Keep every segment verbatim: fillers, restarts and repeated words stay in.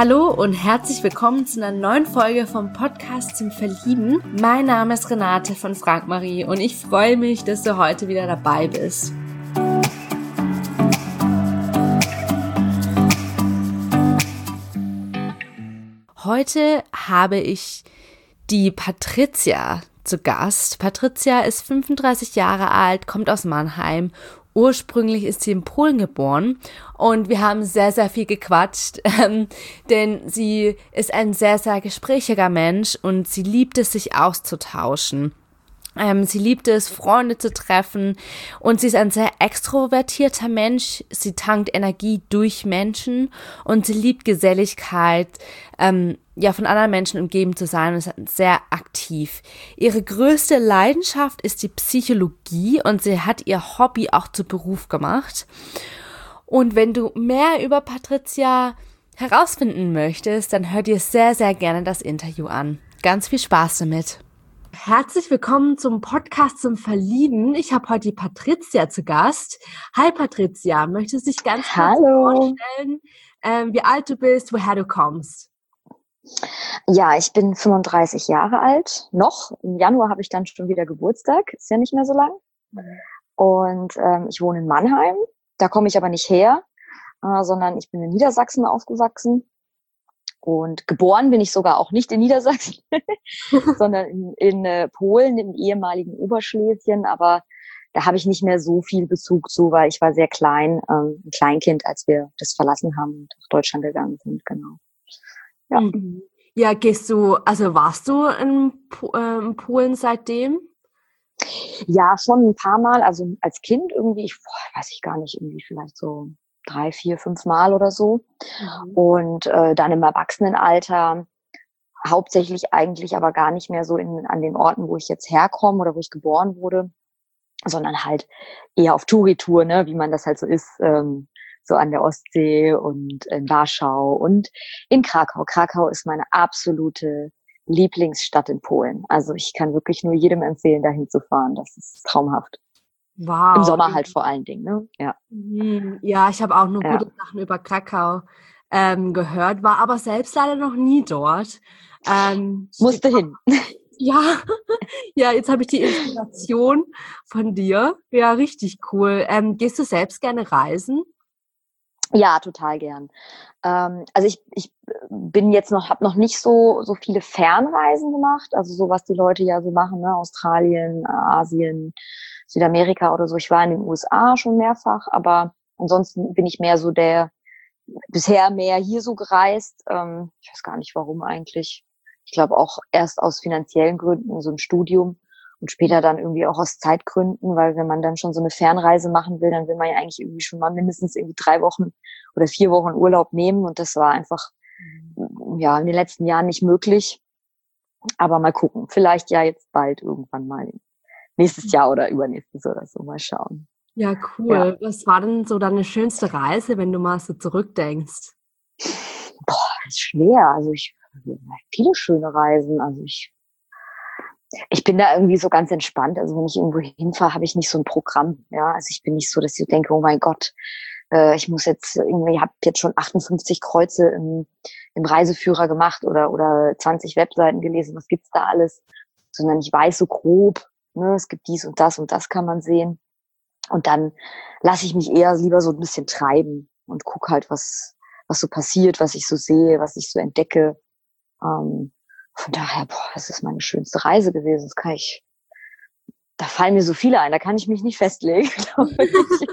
Hallo und herzlich willkommen zu einer neuen Folge vom Podcast zum Verlieben. Mein Name ist Renate von Frank Marie und ich freue mich, dass du heute wieder dabei bist. Heute habe ich die Patricia zu Gast. Patricia ist fünfunddreißig Jahre alt, kommt aus Mannheim. Ursprünglich ist sie in Polen geboren und wir haben sehr, sehr viel gequatscht, ähm, denn sie ist ein sehr, sehr gesprächiger Mensch und sie liebt es, sich auszutauschen. Ähm, sie liebt es, Freunde zu treffen und sie ist ein sehr extrovertierter Mensch. Sie tankt Energie durch Menschen und sie liebt Geselligkeit, ähm, ja, von anderen Menschen umgeben zu sein und ist sehr aktiv. Ihre größte Leidenschaft ist die Psychologie und sie hat ihr Hobby auch zu Beruf gemacht. Und wenn du mehr über Patricia herausfinden möchtest, dann hör dir sehr, sehr gerne das Interview an. Ganz viel Spaß damit. Herzlich willkommen zum Podcast zum Verlieben. Ich habe heute die Patricia zu Gast. Hi Patricia, möchtest du dich ganz kurz Hallo. vorstellen, ähm, wie alt du bist, woher du kommst? Ja, ich bin fünfunddreißig Jahre alt, noch. Im Januar habe ich dann schon wieder Geburtstag, ist ja nicht mehr so lang. Mhm. Und ähm, ich wohne in Mannheim, da komme ich aber nicht her, äh, sondern ich bin in Niedersachsen aufgewachsen. Und geboren bin ich sogar auch nicht in Niedersachsen, sondern in, in äh, Polen, im ehemaligen Oberschlesien. Aber da habe ich nicht mehr so viel Bezug zu, weil ich war sehr klein, ähm, ein Kleinkind, als wir das verlassen haben und nach Deutschland gegangen sind, genau. Ja. Ja, gehst du, also warst du in, äh, in Polen seitdem? Ja, schon ein paar Mal, also als Kind irgendwie, ich boah, weiß ich gar nicht, irgendwie vielleicht so drei, vier, fünf Mal oder so. Mhm. Und äh, dann im Erwachsenenalter hauptsächlich eigentlich aber gar nicht mehr so in, an den Orten, wo ich jetzt herkomme oder wo ich geboren wurde, sondern halt eher auf Touri-Tour, ne, wie man das halt so ist, ähm, so an der Ostsee und in Warschau und in Krakau. Krakau ist meine absolute Lieblingsstadt in Polen. Also ich kann wirklich nur jedem empfehlen, dahin zu fahren. Das ist traumhaft. Wow. Im Sommer halt vor allen Dingen, ne? Ja. Ja, ich habe auch nur ja. gute Sachen über Krakau ähm, gehört, war aber selbst leider noch nie dort. Ähm, Musste hin. Ja, ja, jetzt habe ich die Inspiration von dir. Ja, richtig cool. Ähm, gehst du selbst gerne reisen? Ja, total gern. Ähm, also ich, ich bin jetzt noch, habe noch nicht so so viele Fernreisen gemacht, also so was die Leute ja so machen, ne, Australien, Asien, Südamerika oder so. Ich war in den U S A schon mehrfach, aber ansonsten bin ich mehr so der bisher mehr hier so gereist. Ähm, ich weiß gar nicht warum eigentlich. Ich glaube auch erst aus finanziellen Gründen, so ein Studium. Und später dann irgendwie auch aus Zeitgründen, weil wenn man dann schon so eine Fernreise machen will, dann will man ja eigentlich irgendwie schon mal mindestens irgendwie drei Wochen oder vier Wochen Urlaub nehmen. Und das war einfach, ja, in den letzten Jahren nicht möglich. Aber mal gucken. Vielleicht ja jetzt bald irgendwann mal. Nächstes Jahr oder übernächstes oder so. Mal schauen. Ja, cool. Ja. Was war denn so deine schönste Reise, wenn du mal so zurückdenkst? Boah, das ist schwer. Also ich, viele schöne Reisen. Also ich, Ich bin da irgendwie so ganz entspannt. Also wenn ich irgendwo hinfahre, habe ich nicht so ein Programm. Ja, also ich bin nicht so, dass ich denke, oh mein Gott, äh, ich muss jetzt irgendwie, ich habe jetzt schon achtundfünfzig Kreuze im, im Reiseführer gemacht oder oder zwanzig Webseiten gelesen. Was gibt's da alles? Sondern ich weiß so grob, ne, es gibt dies und das und das kann man sehen. Und dann lasse ich mich eher lieber so ein bisschen treiben und guck halt, was was so passiert, was ich so sehe, was ich so entdecke. Ähm, Von daher, boah, das ist meine schönste Reise gewesen. Das kann ich, da fallen mir so viele ein, da kann ich mich nicht festlegen, glaube ich.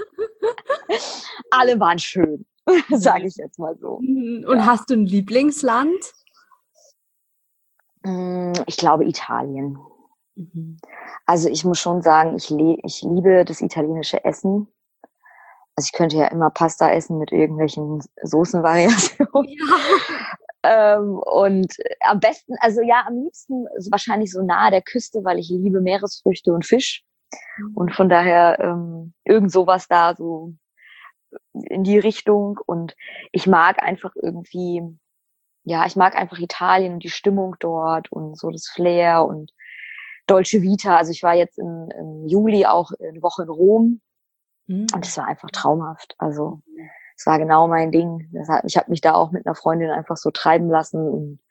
Alle waren schön, sage ich jetzt mal so. Und ja. Hast du ein Lieblingsland? Ich glaube Italien. Mhm. Also ich muss schon sagen, ich, le- ich liebe das italienische Essen. Also ich könnte ja immer Pasta essen mit irgendwelchen Soßenvariationen. Ja. Ähm, und am besten, also ja, am liebsten ist wahrscheinlich so nahe der Küste, weil ich liebe Meeresfrüchte und Fisch. Mhm. Und von daher ähm, irgend sowas da so in die Richtung. Und ich mag einfach irgendwie, ja, ich mag einfach Italien und die Stimmung dort und so das Flair und Dolce Vita. Also ich war jetzt im, im Juli auch eine Woche in Rom. Mhm. Und es war einfach traumhaft. Also Das war genau mein Ding. Das hat, ich habe mich da auch mit einer Freundin einfach so treiben lassen. Und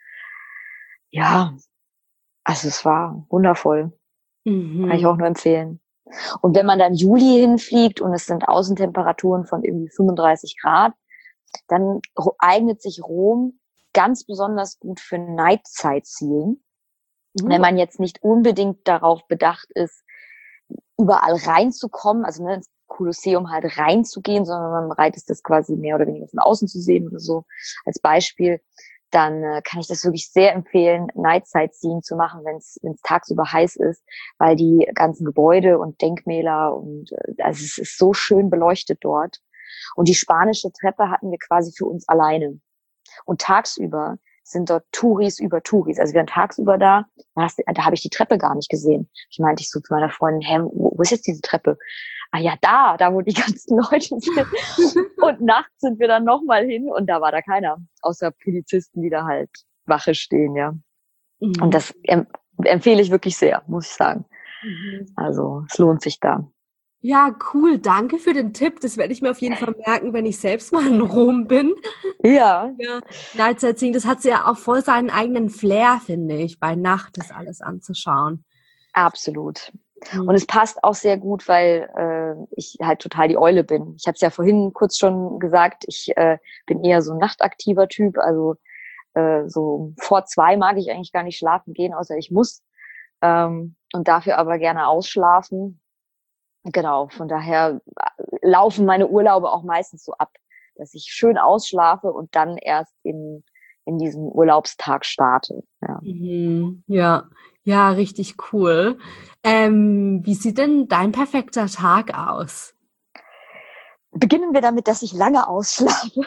ja, also es war wundervoll. Mhm. Kann ich auch nur empfehlen. Und wenn man dann Juli hinfliegt und es sind Außentemperaturen von irgendwie fünfunddreißig Grad, dann eignet sich Rom ganz besonders gut für Night-Sightseeing. Mhm. Wenn man jetzt nicht unbedingt darauf bedacht ist, überall reinzukommen, also ne, ins Kolosseum halt reinzugehen, sondern man bereit ist, das quasi mehr oder weniger von außen zu sehen oder so als Beispiel, dann äh, kann ich das wirklich sehr empfehlen, Night-Sightseeing zu machen, wenn es tagsüber heiß ist, weil die ganzen Gebäude und Denkmäler und äh, also es ist so schön beleuchtet dort. Und die spanische Treppe hatten wir quasi für uns alleine. Und tagsüber sind dort Touris über Touris. Also wir waren tagsüber da, da, hast, da habe ich die Treppe gar nicht gesehen. Ich meinte ich so zu meiner Freundin, hä, wo, wo ist jetzt diese Treppe? Ah ja, da, da wo die ganzen Leute sind. Und nachts sind wir dann nochmal hin und da war da keiner, außer Polizisten, die da halt Wache stehen, ja. Mhm. Und das em- empfehle ich wirklich sehr, muss ich sagen. Mhm. Also es lohnt sich da. Ja, cool. Danke für den Tipp. Das werde ich mir auf jeden Fall merken, wenn ich selbst mal in Rom bin. Ja. Ja. Night Sightseeing, das hat ja auch voll seinen eigenen Flair, finde ich, bei Nacht das alles anzuschauen. Absolut. Mhm. Und es passt auch sehr gut, weil äh, ich halt total die Eule bin. Ich habe es ja vorhin kurz schon gesagt, ich äh, bin eher so ein nachtaktiver Typ. Also äh, so vor zwei mag ich eigentlich gar nicht schlafen gehen, außer ich muss. Ähm, und dafür aber gerne ausschlafen. Genau, von daher laufen meine Urlaube auch meistens so ab, dass ich schön ausschlafe und dann erst in, in diesem Urlaubstag starte. Ja, mhm, ja, ja, richtig cool. Ähm, wie sieht denn dein perfekter Tag aus? Beginnen wir damit, dass ich lange ausschlafe.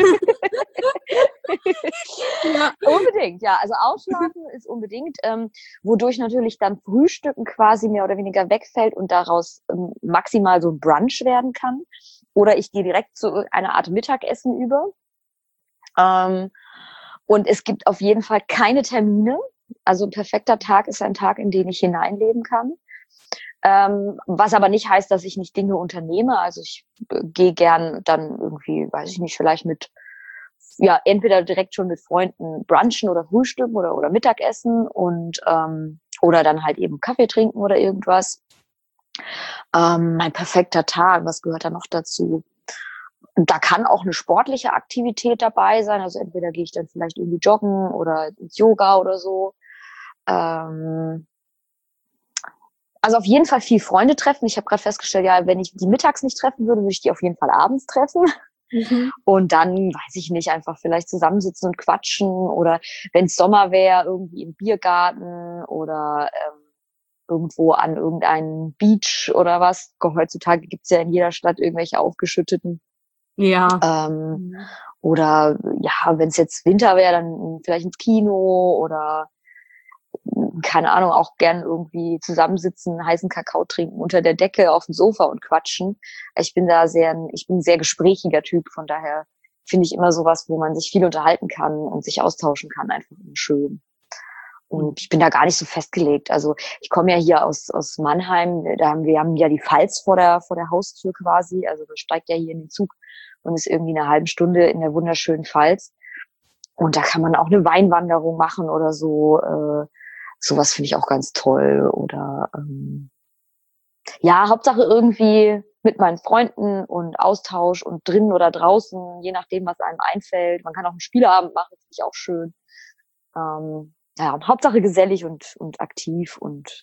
Ja. Unbedingt, ja. Also ausschlafen ist unbedingt, ähm, wodurch natürlich dann Frühstücken quasi mehr oder weniger wegfällt und daraus ähm, maximal so ein Brunch werden kann. Oder ich gehe direkt zu einer Art Mittagessen über. Ähm, und es gibt auf jeden Fall keine Termine. Also ein perfekter Tag ist ein Tag, in den ich hineinleben kann. Ähm, was aber nicht heißt, dass ich nicht Dinge unternehme. Also ich äh, gehe gern dann irgendwie, weiß ich nicht, vielleicht mit, ja, entweder direkt schon mit Freunden brunchen oder frühstücken oder, oder Mittagessen und ähm, oder dann halt eben Kaffee trinken oder irgendwas. Ähm, mein perfekter Tag, was gehört da noch dazu? Und da kann auch eine sportliche Aktivität dabei sein. Also entweder gehe ich dann vielleicht irgendwie joggen oder ins Yoga oder so. Ähm, Also auf jeden Fall viel Freunde treffen. Ich habe gerade festgestellt, ja, wenn ich die mittags nicht treffen würde, würde ich die auf jeden Fall abends treffen. Mhm. Und dann, weiß ich nicht, einfach vielleicht zusammensitzen und quatschen oder wenn es Sommer wäre, irgendwie im Biergarten oder ähm, irgendwo an irgendeinem Beach oder was. Heutzutage gibt's ja in jeder Stadt irgendwelche aufgeschütteten. Ja. Ähm, mhm. Oder ja, wenn es jetzt Winter wäre, dann vielleicht ins Kino oder keine Ahnung, auch gern irgendwie zusammensitzen, heißen Kakao trinken, unter der Decke auf dem Sofa und quatschen. Ich bin da sehr, ich bin ein sehr gesprächiger Typ, von daher finde ich immer sowas, wo man sich viel unterhalten kann und sich austauschen kann, einfach schön. Und ich bin da gar nicht so festgelegt. Also ich komme ja hier aus aus Mannheim, da haben wir haben ja die Pfalz vor der vor der Haustür quasi. Also man steigt ja hier in den Zug und ist irgendwie eine halbe Stunde in der wunderschönen Pfalz. Und da kann man auch eine Weinwanderung machen oder so. Äh, sowas finde ich auch ganz toll. Oder ähm, ja, Hauptsache irgendwie mit meinen Freunden und Austausch und drinnen oder draußen, je nachdem, was einem einfällt. Man kann auch einen Spieleabend machen, finde ich auch schön. Ähm, ja, Hauptsache gesellig und und aktiv und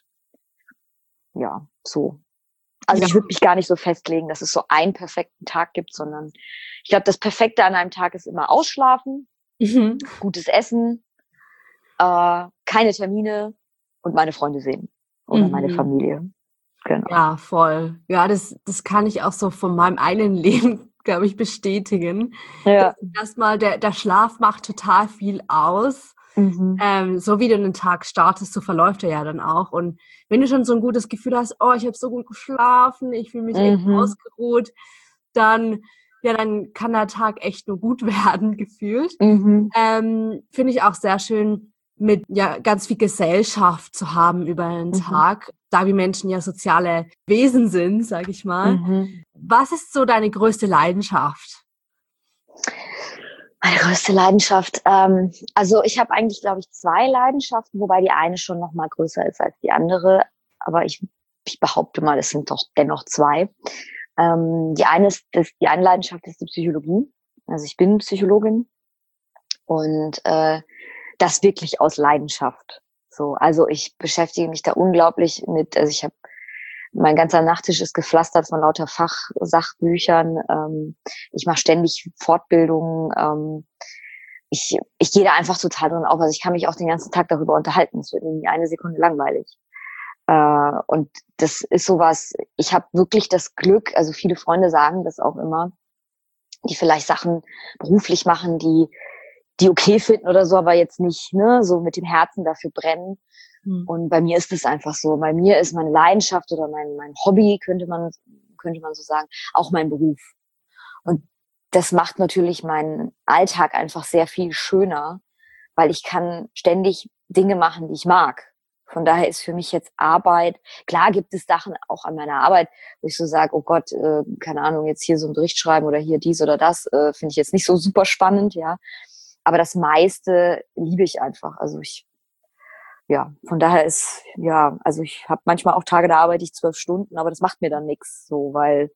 ja, so. Also ja. Ich würde mich gar nicht so festlegen, dass es so einen perfekten Tag gibt, sondern ich glaube, das Perfekte an einem Tag ist immer Ausschlafen, mhm. gutes Essen, äh, keine Termine und meine Freunde sehen oder mhm. meine Familie. Genau. Ja, voll. Ja, das, das kann ich auch so von meinem eigenen Leben, glaube ich, bestätigen. Ja. Erstmal, der, der Schlaf macht total viel aus. Mhm. Ähm, so wie du den Tag startest, so verläuft er ja dann auch. Und wenn du schon so ein gutes Gefühl hast, oh, ich habe so gut geschlafen, ich fühle mich mhm. echt ausgeruht, dann, ja, dann kann der Tag echt nur gut werden, gefühlt. Mhm. Ähm, finde ich auch sehr schön, mit ja ganz viel Gesellschaft zu haben über den mhm. Tag, da wir Menschen ja soziale Wesen sind, sag ich mal. Mhm. Was ist so deine größte Leidenschaft? Meine größte Leidenschaft. Ähm, also ich habe eigentlich, glaube ich, zwei Leidenschaften, wobei die eine schon noch mal größer ist als die andere. Aber ich, ich behaupte mal, es sind doch dennoch zwei. Ähm, die eine ist, das, die eine Leidenschaft ist die Psychologie. Also ich bin Psychologin und äh, das wirklich aus Leidenschaft. So, also ich beschäftige mich da unglaublich mit. Also ich habe mein ganzer Nachttisch ist gepflastert von lauter Fachsachbüchern. Ähm, ich mache ständig Fortbildungen. Ähm, ich, ich gehe da einfach total drin auf. Also ich kann mich auch den ganzen Tag darüber unterhalten. Es wird mir nie eine Sekunde langweilig. Äh, und das ist sowas, ich habe wirklich das Glück, also viele Freunde sagen das auch immer, die vielleicht Sachen beruflich machen, die, die okay finden oder so, aber jetzt nicht, ne, so mit dem Herzen dafür brennen. Und bei mir ist es einfach so. Bei mir ist meine Leidenschaft oder mein, mein Hobby, könnte man, könnte man so sagen, auch mein Beruf. Und das macht natürlich meinen Alltag einfach sehr viel schöner, weil ich kann ständig Dinge machen, die ich mag. Von daher ist für mich jetzt Arbeit, klar gibt es Sachen auch an meiner Arbeit, wo ich so sage, oh Gott, äh, keine Ahnung, jetzt hier so einen Bericht schreiben oder hier dies oder das, äh, finde ich jetzt nicht so super spannend, ja. Aber das meiste liebe ich einfach. Also ich Ja, von daher ist, ja, also ich habe manchmal auch Tage, da arbeite ich zwölf Stunden, aber das macht mir dann nichts, so, weil,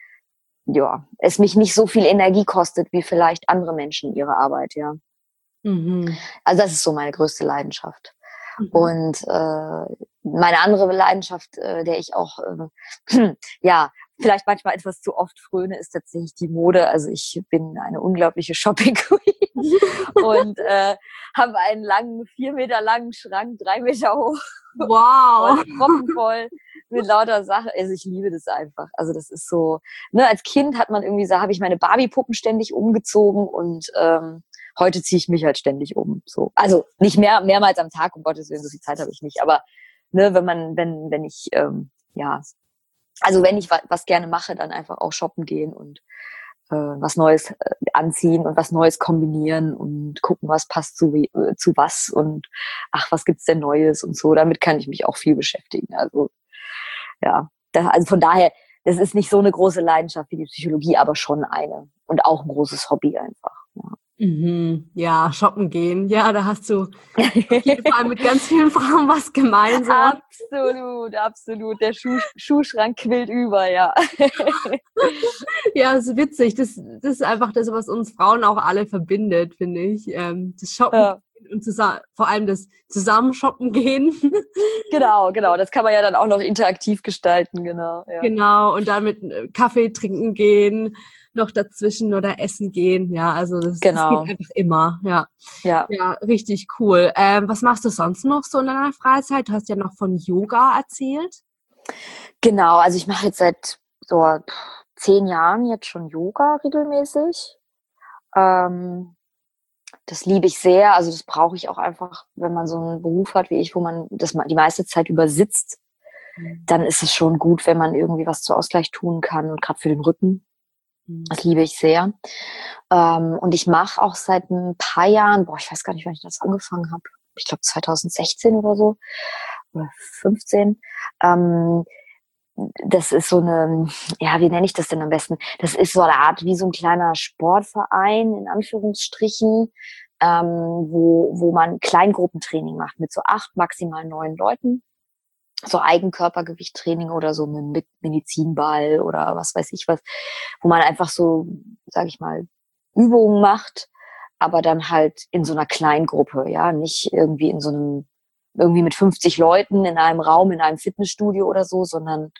ja, es mich nicht so viel Energie kostet, wie vielleicht andere Menschen ihre Arbeit, ja. Mhm. Also das ist so meine größte Leidenschaft. Mhm. Und äh, meine andere Leidenschaft, äh, der ich auch, äh, ja, vielleicht manchmal etwas zu oft fröne, ist tatsächlich die Mode. Also ich bin eine unglaubliche Shopping-Queen und äh, habe einen langen, vier Meter langen Schrank, drei Meter hoch. Wow. Und proppenvoll mit lauter Sachen. Also ich liebe das einfach. Also das ist so, ne, als Kind hat man irgendwie so, habe ich meine Barbie-Puppen ständig umgezogen und ähm, heute ziehe ich mich halt ständig um. So. Also nicht mehr, mehrmals am Tag, um Gottes Willen, so viel Zeit habe ich nicht. Aber ne, wenn man, wenn, wenn ich, ähm, ja, also wenn ich was, was gerne mache, dann einfach auch shoppen gehen und äh, was Neues äh, anziehen und was Neues kombinieren und gucken, was passt zu, äh, zu was und ach, was gibt's denn Neues und so. Damit kann ich mich auch viel beschäftigen. Also ja, da, also von daher, das ist nicht so eine große Leidenschaft wie die Psychologie, aber schon eine und auch ein großes Hobby einfach. Ja. Mhm. Ja, shoppen gehen. Ja, da hast du auf jeden Fall mit ganz vielen Frauen was gemeinsam. Absolut, absolut. Der Schuh, Schuhschrank quillt über, ja. Ja, ist witzig. Das, das ist einfach das, was uns Frauen auch alle verbindet, finde ich. Ähm, das Shoppen Ja. und zusammen, vor allem das zusammen shoppen gehen. Genau, genau. Das kann man ja dann auch noch interaktiv gestalten, genau. Ja. Genau, und dann mit Kaffee trinken gehen, noch dazwischen oder essen gehen. Ja, also das, Genau. das geht einfach immer. Ja, ja. ja, richtig cool. Ähm, was machst du sonst noch so in deiner Freizeit? Du hast ja noch von Yoga erzählt. Genau, also ich mache jetzt seit so zehn Jahren jetzt schon Yoga regelmäßig. Ähm, das liebe ich sehr. Also das brauche ich auch einfach, wenn man so einen Beruf hat wie ich, wo man das die meiste Zeit über sitzt, mhm. dann ist es schon gut, wenn man irgendwie was zu Ausgleich tun kann und gerade für den Rücken. Mhm. Das liebe ich sehr. Ähm, und ich mache auch seit ein paar Jahren, boah, ich weiß gar nicht, wann ich das angefangen habe. Ich glaube zwanzig sechzehn oder so oder fünfzehn. Ähm, das ist so eine, ja, wie nenne ich das denn am besten? Das ist so eine Art wie so ein kleiner Sportverein, in Anführungsstrichen, ähm, wo, wo man Kleingruppentraining macht mit so acht, maximal neun Leuten. So Eigenkörpergewichttraining oder so mit Medizinball oder was weiß ich was, wo man einfach so, sag ich mal, Übungen macht, aber dann halt in so einer Kleingruppe, ja, nicht irgendwie in so einem irgendwie mit fünfzig Leuten in einem Raum, in einem Fitnessstudio oder so, sondern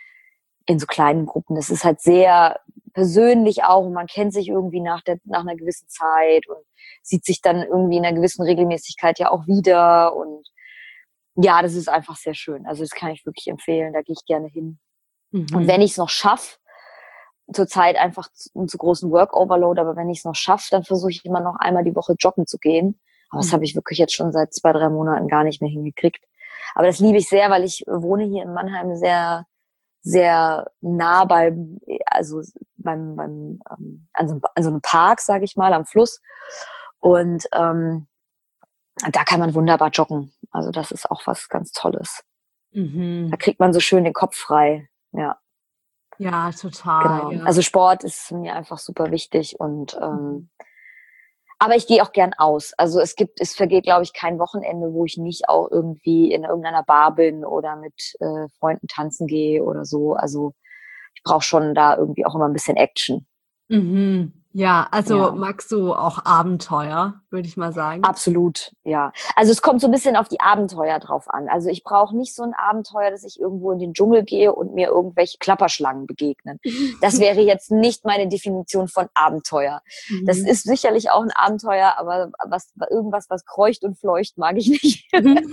in so kleinen Gruppen. Das ist halt sehr persönlich auch und man kennt sich irgendwie nach der, nach einer gewissen Zeit und sieht sich dann irgendwie in einer gewissen Regelmäßigkeit ja auch wieder und ja, das ist einfach sehr schön. Also das kann ich wirklich empfehlen, da gehe ich gerne hin. Mhm. Und wenn ich es noch schaffe, zurzeit einfach einen zu großen Work-Overload, aber wenn ich es noch schaffe, dann versuche ich immer noch einmal die Woche joggen zu gehen. Aber das habe ich wirklich jetzt schon seit zwei, drei Monaten gar nicht mehr hingekriegt. Aber das liebe ich sehr, weil ich wohne hier in Mannheim sehr, sehr nah beim, also beim, beim ähm, an, so, an so einem Park, sage ich mal, am Fluss. Und ähm, da kann man wunderbar joggen. Also das ist auch was ganz Tolles. Mhm. Da kriegt man so schön den Kopf frei. Ja. Ja, total. Genau. Ja. Also Sport ist mir einfach super wichtig und ähm, aber ich gehe auch gern aus. Also es gibt, es vergeht, glaube ich, kein Wochenende, wo ich nicht auch irgendwie in irgendeiner Bar bin oder mit äh, Freunden tanzen gehe oder so. Also ich brauche schon da irgendwie auch immer ein bisschen Action. Mhm. Ja, also Ja, magst du auch Abenteuer, würde ich mal sagen? absolut, ja. Also es kommt so ein bisschen auf die Abenteuer drauf an. Also ich brauche nicht so ein Abenteuer, dass ich irgendwo in den Dschungel gehe und mir irgendwelche Klapperschlangen begegnen. Das wäre jetzt nicht meine Definition von Abenteuer. Das Mhm. ist sicherlich auch ein Abenteuer, aber was, irgendwas, was kreucht und fleucht, mag ich nicht.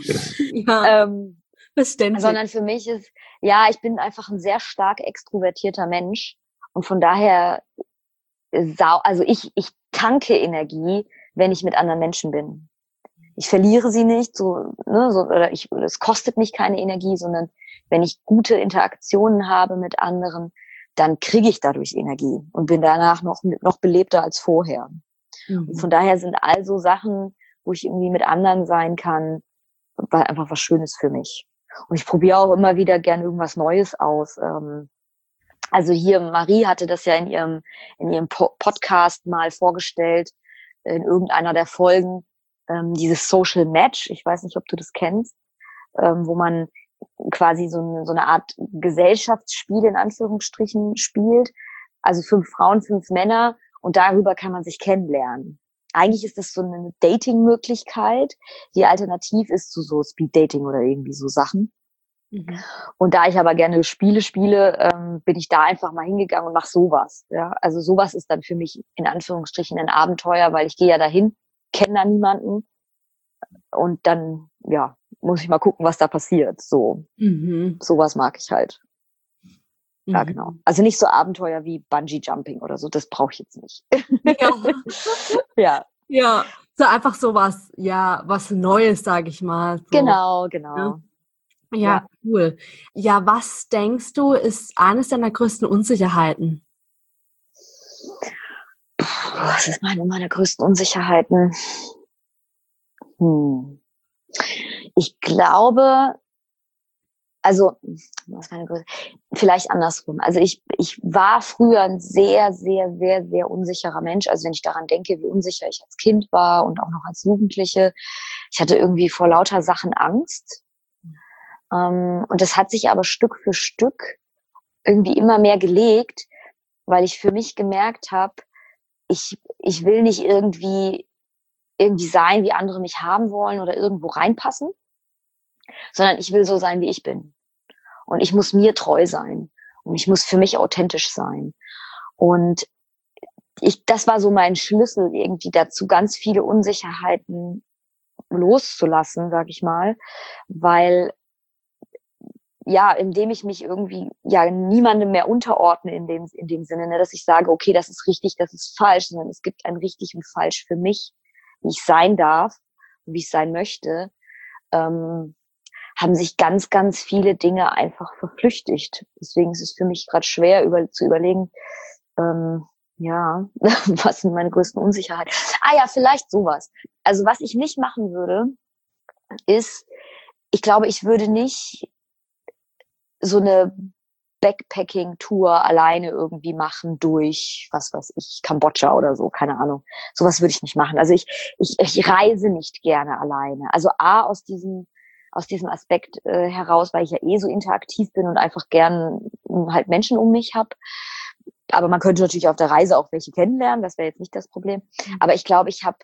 Ja, ähm, verständlich. sondern für mich ist, ja, ich bin einfach ein sehr stark extrovertierter Mensch und von daher sau, also ich, ich tanke Energie, wenn ich mit anderen Menschen bin. Ich verliere sie nicht, so, ne, so, oder ich, es kostet mich keine Energie, sondern wenn ich gute Interaktionen habe mit anderen, dann kriege ich dadurch Energie und bin danach noch, noch belebter als vorher. Und von Mhm. daher sind also Sachen, wo ich irgendwie mit anderen sein kann, einfach was Schönes für mich. Und ich probiere auch immer wieder gern irgendwas Neues aus. Ähm, Also hier, Marie hatte das ja in ihrem, in ihrem po- Podcast mal vorgestellt, in irgendeiner der Folgen, ähm, dieses Social Match. Ich weiß nicht, ob du das kennst, ähm, wo man quasi so eine, so eine Art Gesellschaftsspiel in Anführungsstrichen spielt. Also fünf Frauen, fünf Männer und darüber kann man sich kennenlernen. Eigentlich ist das so eine Dating-Möglichkeit, die alternativ ist zu so Speed-Dating oder irgendwie so Sachen. Mhm. Und da ich aber gerne Spiele spiele, ähm, bin ich da einfach mal hingegangen und mache sowas. Ja? Also sowas ist dann für mich in Anführungsstrichen ein Abenteuer, weil ich gehe ja dahin, kenne da niemanden und dann, ja, muss ich mal gucken, was da passiert. So, Mhm. sowas mag ich halt. Ja, genau. Mhm. Also nicht so Abenteuer wie Bungee Jumping oder so, das brauche ich jetzt nicht. Ja. Ja, Ja, so einfach so was, ja, was Neues, sage ich mal, so, genau, ne? genau. Ja, Ja. cool. Ja, was denkst du, ist eines deiner größten Unsicherheiten? Puh, was ist meine meiner größten Unsicherheiten? Hm. Ich glaube, also, was meine Größe? Vielleicht andersrum. Also ich, ich war früher ein sehr, sehr, sehr, sehr unsicherer Mensch. Also wenn ich daran denke, wie unsicher ich als Kind war und auch noch als Jugendliche. Ich hatte irgendwie vor lauter Sachen Angst. Ähm, und das hat sich aber Stück für Stück irgendwie immer mehr gelegt, weil ich für mich gemerkt habe, ich, ich will nicht irgendwie, irgendwie sein, wie andere mich haben wollen oder irgendwo reinpassen, sondern ich will so sein, wie ich bin. Und ich muss mir treu sein. Und ich muss für mich authentisch sein. Und ich, das war so mein Schlüssel irgendwie dazu, ganz viele Unsicherheiten loszulassen, sag ich mal, weil ja, indem ich mich irgendwie ja niemandem mehr unterordne in dem in dem Sinne, ne, dass ich sage, okay, das ist richtig, das ist falsch, sondern es gibt ein richtig und falsch für mich, wie ich sein darf, wie ich sein möchte. Ähm, haben sich ganz, ganz viele Dinge einfach verflüchtigt. Deswegen ist es für mich gerade schwer über, zu überlegen, ähm, ja, was sind meine größten Unsicherheiten? Ah ja, vielleicht sowas. Also was ich nicht machen würde, ist, ich glaube, ich würde nicht so eine Backpacking-Tour alleine irgendwie machen durch, was weiß ich, Kambodscha oder so, keine Ahnung. Sowas würde ich nicht machen. Also ich, ich, ich reise nicht gerne alleine. Also A, aus diesem, aus diesem Aspekt äh, heraus, weil ich ja eh so interaktiv bin und einfach gern m, halt Menschen um mich habe. Aber man könnte natürlich auf der Reise auch welche kennenlernen, das wäre jetzt nicht das Problem. Aber ich glaube, ich habe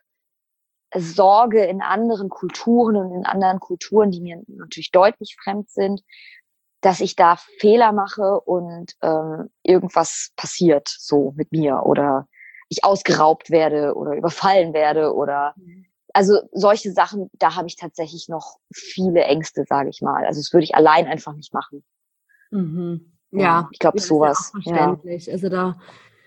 Sorge in anderen Kulturen und in anderen Kulturen, die mir natürlich deutlich fremd sind, dass ich da Fehler mache und ähm, irgendwas passiert so mit mir oder ich ausgeraubt werde oder überfallen werde oder also solche Sachen, da habe ich tatsächlich noch viele Ängste, sage ich mal. Also das würde ich allein einfach nicht machen. Mhm. Ja, Ja, ich glaube ja, ist ja auch sowas. Ja, verständlich. Also da,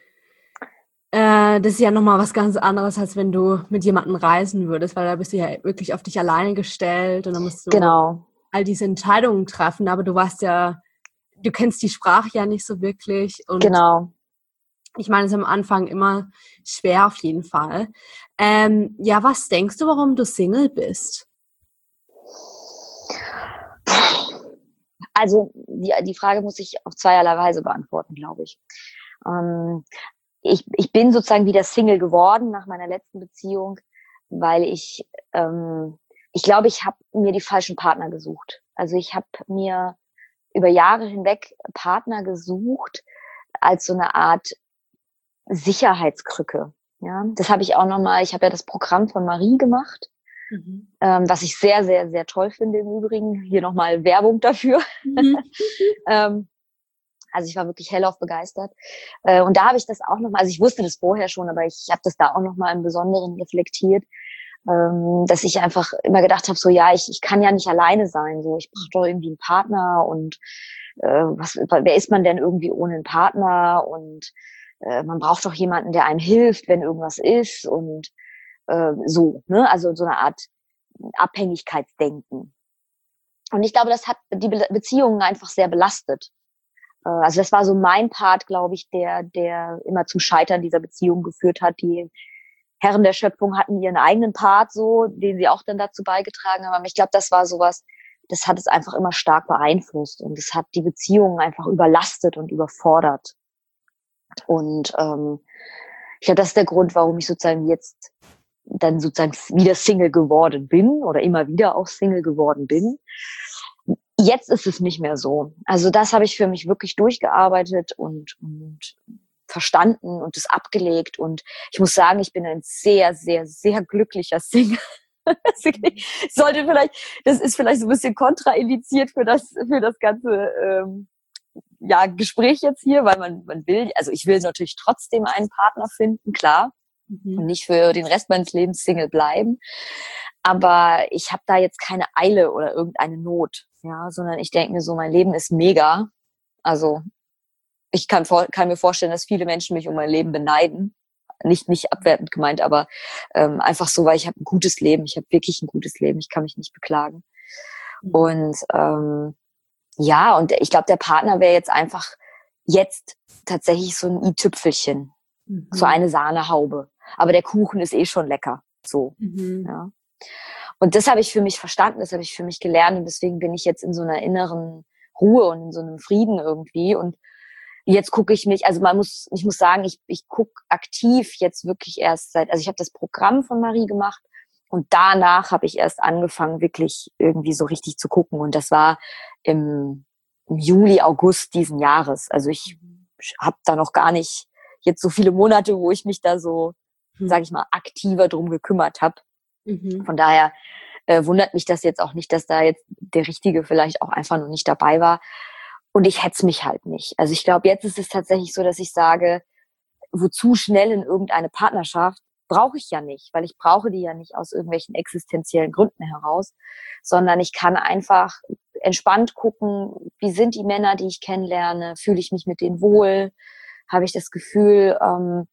äh, das ist ja nochmal was ganz anderes, als wenn du mit jemandem reisen würdest, weil da bist du ja wirklich auf dich alleine gestellt und dann musst du genau, all diese Entscheidungen treffen, aber du warst ja, du kennst die Sprache ja nicht so wirklich und genau. ich meine, es ist am Anfang immer schwer auf jeden Fall. Ähm, ja, was denkst du, warum du Single bist? Also die, die Frage muss ich auf zweierlei Weise beantworten, glaube ich. Ähm, ich. Ich bin sozusagen wieder Single geworden nach meiner letzten Beziehung, weil ich, ähm, ich glaube, ich habe mir die falschen Partner gesucht. Also ich habe mir über Jahre hinweg Partner gesucht als so eine Art Sicherheitskrücke. Ja, das habe ich auch nochmal, ich habe ja das Programm von Marie gemacht, mhm. ähm, was ich sehr, sehr, sehr toll finde im Übrigen. Hier nochmal Werbung dafür. Mhm. ähm, also ich war wirklich hellauf begeistert. Äh, und da habe ich das auch nochmal, also ich wusste das vorher schon, aber ich habe das da auch nochmal im Besonderen reflektiert, ähm, dass ich einfach immer gedacht habe, so ja, ich, ich kann ja nicht alleine sein, so ich brauche doch irgendwie einen Partner und äh, was, wer ist man denn irgendwie ohne einen Partner und äh, man braucht doch jemanden, der einem hilft, wenn irgendwas ist und äh, so, ne, also so eine Art Abhängigkeitsdenken. Und ich glaube, das hat die Be- Beziehungen einfach sehr belastet. Äh, also das war so mein Part, glaube ich, der der immer zum Scheitern dieser Beziehung geführt hat. Die Herren der Schöpfung hatten ihren eigenen Part so, den sie auch dann dazu beigetragen haben. Aber ich glaube, das war sowas, das hat es einfach immer stark beeinflusst und es hat die Beziehungen einfach überlastet und überfordert. Und ähm, ich glaube, das ist der Grund, warum ich sozusagen jetzt dann sozusagen wieder Single geworden bin oder immer wieder auch Single geworden bin. Jetzt ist es nicht mehr so. Also das habe ich für mich wirklich durchgearbeitet und, und verstanden und es abgelegt. Und ich muss sagen, ich bin ein sehr, sehr, sehr glücklicher Single. Sollte vielleicht, das ist vielleicht so ein bisschen kontraindiziert für das, für das ganze ähm, ja, Gespräch jetzt hier, weil man, man will, also ich will natürlich trotzdem einen Partner finden, klar, mhm. und nicht für den Rest meines Lebens Single bleiben. Aber ich habe da jetzt keine Eile oder irgendeine Not, ja, sondern ich denke mir so, mein Leben ist mega. Also ich kann, vor, kann mir vorstellen, dass viele Menschen mich um mein Leben beneiden. Nicht, nicht abwertend gemeint, aber ähm, einfach so, weil ich habe ein gutes Leben. Ich habe wirklich ein gutes Leben. Ich kann mich nicht beklagen. Mhm. Und ähm, ja, und ich glaube, der Partner wäre jetzt einfach jetzt tatsächlich so ein i-Tüpfelchen. Mhm. So eine Sahnehaube. Aber der Kuchen ist eh schon lecker. So, mhm. ja. Und das habe ich für mich verstanden, das habe ich für mich gelernt und deswegen bin ich jetzt in so einer inneren Ruhe und in so einem Frieden irgendwie und jetzt gucke ich mich, also man muss, ich muss sagen, ich, ich gucke aktiv jetzt wirklich erst seit, also ich habe das Programm von Marie gemacht und danach habe ich erst angefangen, wirklich irgendwie so richtig zu gucken und das war im, im Juli, August diesen Jahres. Also ich habe da noch gar nicht jetzt so viele Monate, wo ich mich da so, hm. sage ich mal, aktiver drum gekümmert habe. Mhm. Von daher äh, wundert mich das jetzt auch nicht, dass da jetzt der Richtige vielleicht auch einfach noch nicht dabei war. Und ich hetze mich halt nicht. Also ich glaube, jetzt ist es tatsächlich so, dass ich sage, wozu schnell in irgendeine Partnerschaft, brauche ich ja nicht, weil ich brauche die ja nicht aus irgendwelchen existenziellen Gründen heraus, sondern ich kann einfach entspannt gucken, wie sind die Männer, die ich kennenlerne, fühle ich mich mit denen wohl, habe ich das Gefühl, ähm,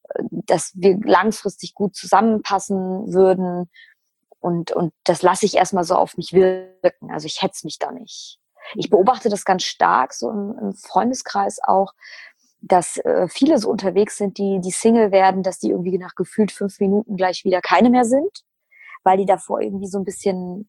dass wir langfristig gut zusammenpassen würden und, und das lasse ich erstmal so auf mich wirken. Also ich hetze mich da nicht. Ich beobachte das ganz stark, so im, im Freundeskreis auch, dass äh, viele so unterwegs sind, die, die Single werden, dass die irgendwie nach gefühlt fünf Minuten gleich wieder keine mehr sind, weil die davor irgendwie so ein bisschen,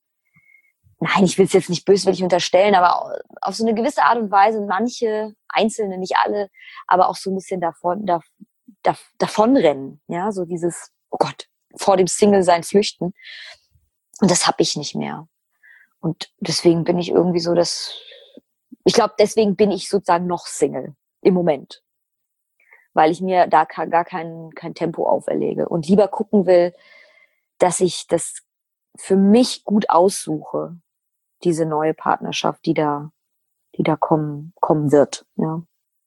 nein, ich will es jetzt nicht böswillig unterstellen, aber auf so eine gewisse Art und Weise, manche, einzelne, nicht alle, aber auch so ein bisschen davon, da, da, davonrennen, ja, so dieses, oh Gott, vor dem Single-Sein flüchten. Und das habe ich nicht mehr. Und deswegen bin ich irgendwie so, dass, ich glaube, deswegen bin ich sozusagen noch Single im Moment. Weil ich mir da gar kein, kein Tempo auferlege und lieber gucken will, dass ich das für mich gut aussuche, diese neue Partnerschaft, die da, die da kommen, kommen wird, ja.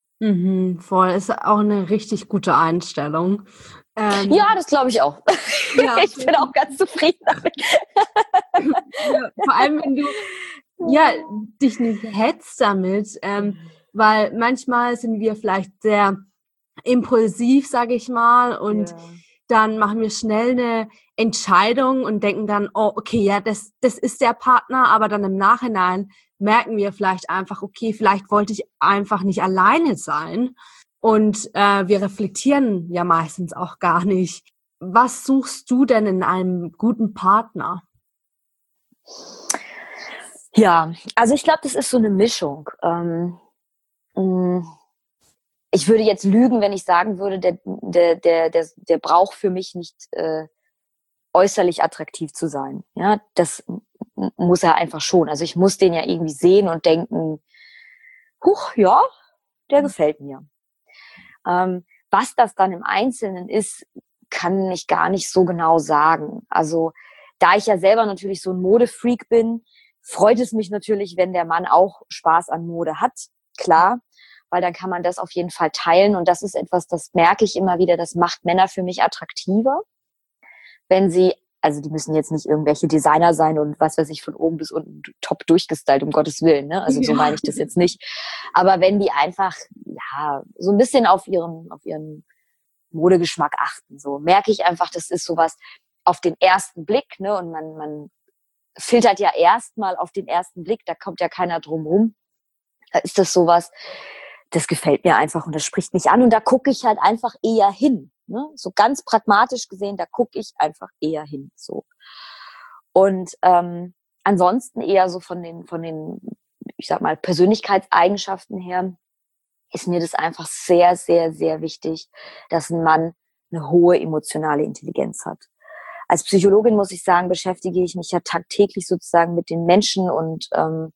Mhm, voll, ist auch eine richtig gute Einstellung. Ähm, ja, das glaube ich auch. Ja, ich bin auch ganz zufrieden damit. Ja, vor allem, wenn du ja, dich nicht hetzt damit, ähm, weil manchmal sind wir vielleicht sehr impulsiv, sage ich mal, und ja. Dann machen wir schnell eine Entscheidung und denken dann, oh, okay, ja, das, das ist der Partner, aber dann im Nachhinein merken wir vielleicht einfach, okay, vielleicht wollte ich einfach nicht alleine sein. Und äh, wir reflektieren ja meistens auch gar nicht. Was suchst du denn in einem guten Partner? Ja, also ich glaube, das ist so eine Mischung. Ähm, ich würde jetzt lügen, wenn ich sagen würde, der, der, der, der, der braucht für mich nicht äh, äußerlich attraktiv zu sein. Ja, das muss er einfach schon. Also ich muss den ja irgendwie sehen und denken, huch, ja, der gefällt mir. Ähm, was das dann im Einzelnen ist, kann ich gar nicht so genau sagen. Also da ich ja selber natürlich so ein Modefreak bin, freut es mich natürlich, wenn der Mann auch Spaß an Mode hat, klar, weil dann kann man das auf jeden Fall teilen und das ist etwas, das merke ich immer wieder, das macht Männer für mich attraktiver, wenn sie, also die müssen jetzt nicht irgendwelche Designer sein und was weiß ich, von oben bis unten top durchgestylt, um Gottes Willen, ne? Also so Ja. meine ich das jetzt nicht. Aber wenn die einfach, ja, so ein bisschen auf ihren, auf ihren Modegeschmack achten, so merke ich einfach, das ist sowas auf den ersten Blick, ne? Und man, man filtert ja erstmal auf den ersten Blick, da kommt ja keiner drum rum. Da ist das sowas, das gefällt mir einfach und das spricht mich an und da gucke ich halt einfach eher hin. Ne? So ganz pragmatisch gesehen, da gucke ich einfach eher hin. So. Und ähm, ansonsten eher so von den, von den, ich sag mal, Persönlichkeitseigenschaften her, ist mir das einfach sehr, sehr, sehr wichtig, dass ein Mann eine hohe emotionale Intelligenz hat. Als Psychologin muss ich sagen, beschäftige ich mich ja tagtäglich sozusagen mit den Menschen und ähm,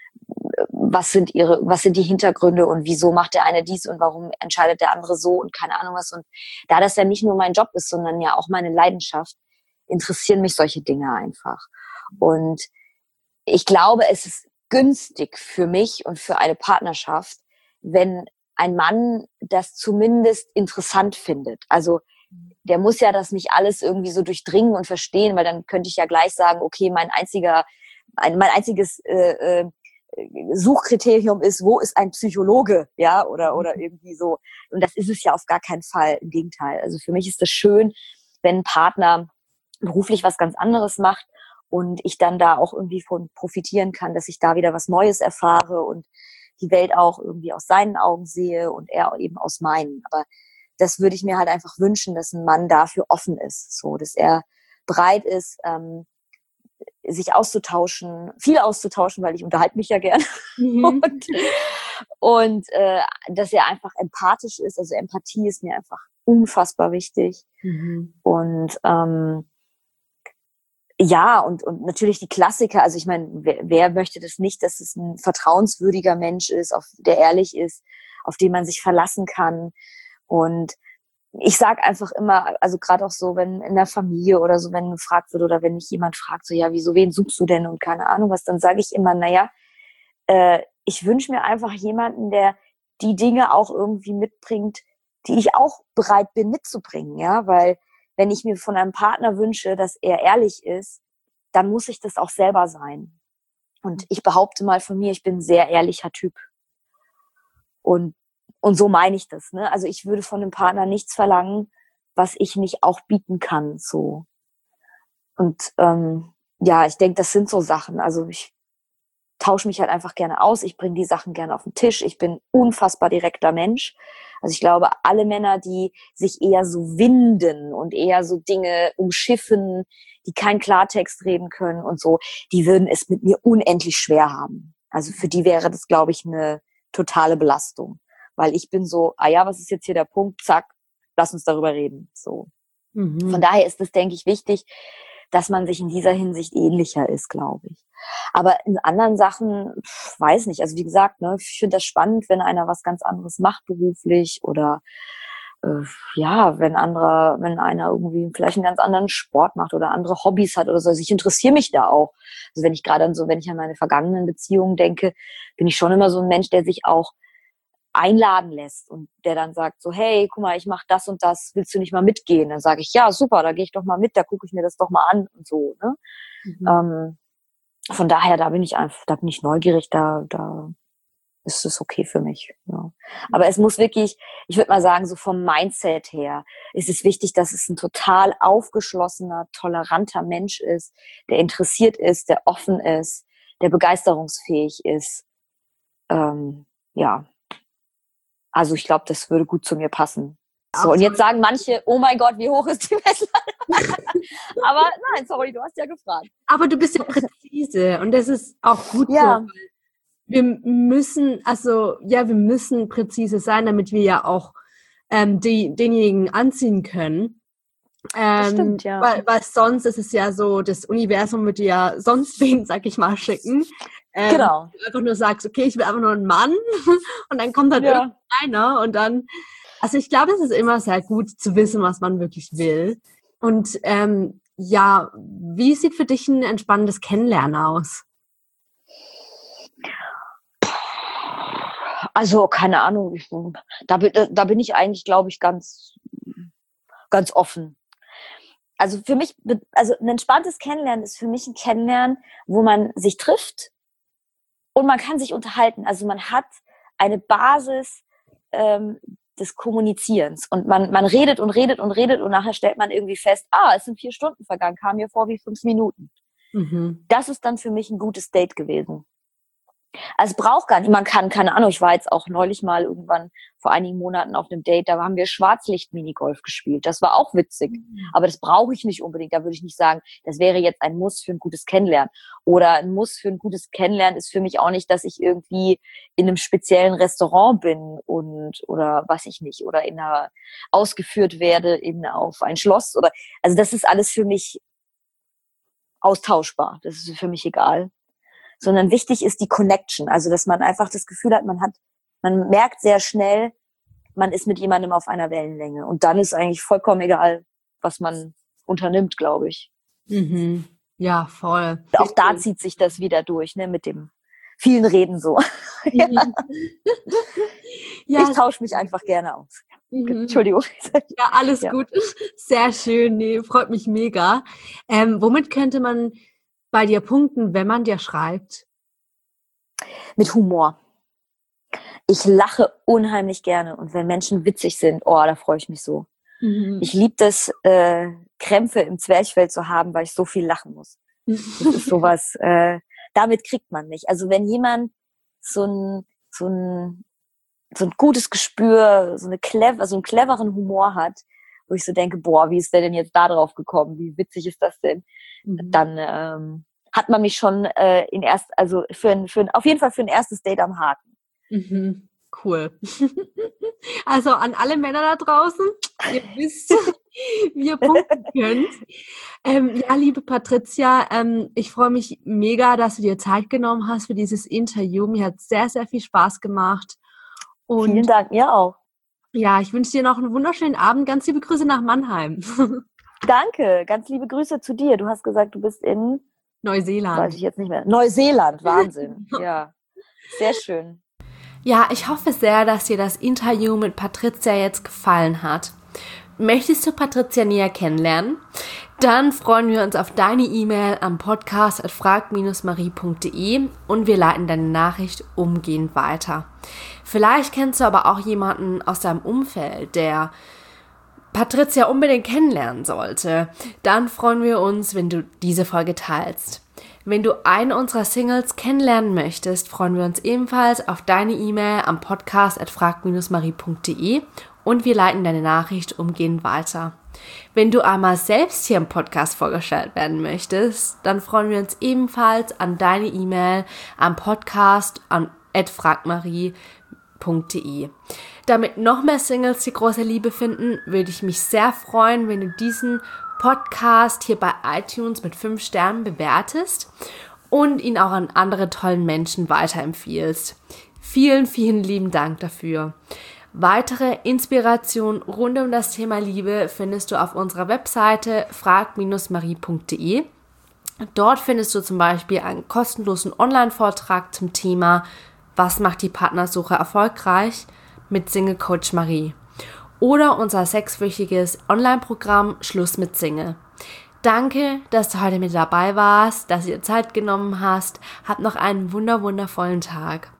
was sind ihre, was sind die Hintergründe und wieso macht der eine dies und warum entscheidet der andere so und keine Ahnung was. Und da das ja nicht nur mein Job ist, sondern ja auch meine Leidenschaft, interessieren mich solche Dinge einfach. Und ich glaube, es ist günstig für mich und für eine Partnerschaft, wenn ein Mann das zumindest interessant findet. Also der muss ja das nicht alles irgendwie so durchdringen und verstehen, weil dann könnte ich ja gleich sagen, okay, mein einziger, mein, mein einziges äh, äh, Suchkriterium ist, wo ist ein Psychologe, ja, oder, oder irgendwie so. Und das ist es ja auf gar keinen Fall, im Gegenteil. Also für mich ist es schön, wenn ein Partner beruflich was ganz anderes macht und ich dann da auch irgendwie von profitieren kann, dass ich da wieder was Neues erfahre und die Welt auch irgendwie aus seinen Augen sehe und er eben aus meinen. Aber das würde ich mir halt einfach wünschen, dass ein Mann dafür offen ist, so, dass er bereit ist, ähm, sich auszutauschen, viel auszutauschen, weil ich unterhalte mich ja gern. Mhm. und und äh, dass er einfach empathisch ist. Also Empathie ist mir einfach unfassbar wichtig. Mhm. Und ähm, ja, und, und natürlich die Klassiker. Also ich meine, wer, wer möchte das nicht, dass es ein vertrauenswürdiger Mensch ist, auf, der ehrlich ist, auf den man sich verlassen kann. Und ich sage einfach immer, also gerade auch so, wenn in der Familie oder so, wenn gefragt wird oder wenn mich jemand fragt, so ja, wieso, wen suchst du denn und keine Ahnung was, dann sage ich immer, naja, äh, ich wünsche mir einfach jemanden, der die Dinge auch irgendwie mitbringt, die ich auch bereit bin mitzubringen, ja, weil wenn ich mir von einem Partner wünsche, dass er ehrlich ist, dann muss ich das auch selber sein. Und ich behaupte mal von mir, ich bin ein sehr ehrlicher Typ. Und Und so meine ich das, ne? Also ich würde von einem Partner nichts verlangen, was ich nicht auch bieten kann, so. Und ähm, ja, ich denke, das sind so Sachen. Also ich tausche mich halt einfach gerne aus. Ich bringe die Sachen gerne auf den Tisch. Ich bin unfassbar direkter Mensch. Also ich glaube, alle Männer, die sich eher so winden und eher so Dinge umschiffen, die keinen Klartext reden können und so, die würden es mit mir unendlich schwer haben. Also für die wäre das, glaube ich, eine totale Belastung. Weil ich bin so, ah ja, was ist jetzt hier der Punkt? Zack, lass uns darüber reden. So. Mhm. Von daher ist es, denke ich, wichtig, dass man sich in dieser Hinsicht ähnlicher ist, glaube ich. Aber in anderen Sachen, pf, weiß nicht. Also wie gesagt, ne, ich finde das spannend, wenn einer was ganz anderes macht beruflich oder äh, ja, wenn anderer, wenn einer irgendwie vielleicht einen ganz anderen Sport macht oder andere Hobbys hat oder so. Also ich interessiere mich da auch. Also wenn ich gerade an so, wenn ich an meine vergangenen Beziehungen denke, bin ich schon immer so ein Mensch, der sich auch einladen lässt und der dann sagt so, hey, guck mal, ich mache das und das, willst du nicht mal mitgehen? Dann sage ich, ja, super, da gehe ich doch mal mit, da gucke ich mir das doch mal an und so. Ne? Mhm. Ähm, von daher, da bin ich einfach, da bin ich neugierig, da, da ist es okay für mich. Ja. Aber es muss wirklich, ich würde mal sagen, so vom Mindset her ist es wichtig, dass es ein total aufgeschlossener, toleranter Mensch ist, der interessiert ist, der offen ist, der begeisterungsfähig ist. Ähm, ja. Also ich glaube, das würde gut zu mir passen. So, und jetzt sagen manche, oh mein Gott, wie hoch ist die Messlatte? Aber nein, sorry, du hast ja gefragt. Aber du bist ja präzise und das ist auch gut Ja. so. Wir müssen, also ja, wir müssen präzise sein, damit wir ja auch ähm, die, denjenigen anziehen können. Ähm, Das stimmt, ja. Weil, weil sonst ist es ja so, das Universum würde ja sonst wen, sag ich mal, schicken. Ähm, Genau. Du einfach nur sagst, okay, ich will einfach nur einen Mann und dann kommt dann Ja. irgendeiner und dann, also ich glaube, es ist immer sehr gut zu wissen, was man wirklich will. Und ähm, ja, wie sieht für dich ein entspannendes Kennenlernen aus? Also, keine Ahnung, ich, da, bin- da bin ich eigentlich, glaube ich, ganz, ganz offen. Also für mich, be- also ein entspanntes Kennenlernen ist für mich ein Kennenlernen, wo man sich trifft und man kann sich unterhalten. Also man hat eine Basis ähm, des Kommunizierens und man, man redet und redet und redet und nachher stellt man irgendwie fest, ah, es sind vier Stunden vergangen, kam mir vor wie fünf Minuten. Mhm. Das ist dann für mich ein gutes Date gewesen. Also es braucht gar nicht, man kann, keine Ahnung, ich war jetzt auch neulich mal irgendwann vor einigen Monaten auf einem Date, da haben wir Schwarzlicht-Minigolf gespielt. Das war auch witzig, aber das brauche ich nicht unbedingt. Da würde ich nicht sagen, das wäre jetzt ein Muss für ein gutes Kennenlernen. Oder ein Muss für ein gutes Kennenlernen ist für mich auch nicht, dass ich irgendwie in einem speziellen Restaurant bin und, oder was ich nicht, oder in einer, ausgeführt werde in, auf ein Schloss oder, also das ist alles für mich austauschbar. Das ist für mich egal. Sondern wichtig ist die Connection. Also, dass man einfach das Gefühl hat, man hat, man merkt sehr schnell, man ist mit jemandem auf einer Wellenlänge. Und dann ist eigentlich vollkommen egal, was man unternimmt, glaube ich. Mhm. Ja, voll. Auch da zieht sich das wieder durch, ne, mit dem vielen Reden so. Ja. Ja, Ich tausche mich einfach gerne aus. mhm. Entschuldigung. Ja, alles Ja. gut. Sehr schön. Nee, freut mich mega. Ähm, womit könnte man bei dir punkten, wenn man dir schreibt? Mit Humor. Ich lache unheimlich gerne. Und wenn Menschen witzig sind, oh, da freue ich mich so. Mhm. Ich liebe das, äh, Krämpfe im Zwerchfell zu haben, weil ich so viel lachen muss. Das ist sowas, äh, damit kriegt man mich. Also wenn jemand so ein, so ein, so ein gutes Gespür, so eine clever, so einen cleveren Humor hat, wo ich so denke, boah, wie ist der denn jetzt da drauf gekommen? Wie witzig ist das denn? Mhm. Dann ähm, hat man mich schon äh, in erst, also für ein, für ein, auf jeden Fall für ein erstes Date am Haken. Mhm. Cool. Also an alle Männer da draußen, ihr wisst, wie ihr punkten könnt. Ähm, ja, liebe Patricia, ähm, ich freue mich mega, dass du dir Zeit genommen hast für dieses Interview. Mir hat sehr, sehr viel Spaß gemacht. Und Vielen Dank, mir auch. ja, ich wünsche dir noch einen wunderschönen Abend. Ganz liebe Grüße nach Mannheim. Danke, ganz liebe Grüße zu dir. Du hast gesagt, du bist in Neuseeland. Weiß ich jetzt nicht mehr. Neuseeland, Wahnsinn. Ja, sehr schön. Ja, ich hoffe sehr, dass dir das Interview mit Patricia jetzt gefallen hat. Möchtest du Patricia näher kennenlernen? Dann freuen wir uns auf deine E-Mail am podcast at frag marie punkt de und wir leiten deine Nachricht umgehend weiter. Vielleicht kennst du aber auch jemanden aus deinem Umfeld, der Patricia unbedingt kennenlernen sollte. Dann freuen wir uns, wenn du diese Folge teilst. Wenn du eine unserer Singles kennenlernen möchtest, freuen wir uns ebenfalls auf deine E-Mail am podcast at frag marie punkt de und wir leiten deine Nachricht umgehend weiter. Wenn du einmal selbst hier im Podcast vorgestellt werden möchtest, dann freuen wir uns ebenfalls an deine E-Mail am podcast at frag marie punkt de. Damit noch mehr Singles die große Liebe finden, würde ich mich sehr freuen, wenn du diesen Podcast hier bei iTunes mit fünf Sternen bewertest und ihn auch an andere tollen Menschen weiterempfiehlst. Vielen, vielen lieben Dank dafür. Weitere Inspiration rund um das Thema Liebe findest du auf unserer Webseite frag marie punkt de. Dort findest du zum Beispiel einen kostenlosen Online-Vortrag zum Thema Was macht die Partnersuche erfolgreich mit Single Coach Marie oder unser sechswöchiges Online-Programm Schluss mit Single. Danke, dass du heute mit dabei warst, dass du dir Zeit genommen hast. Hab noch einen wunder wundervollen Tag.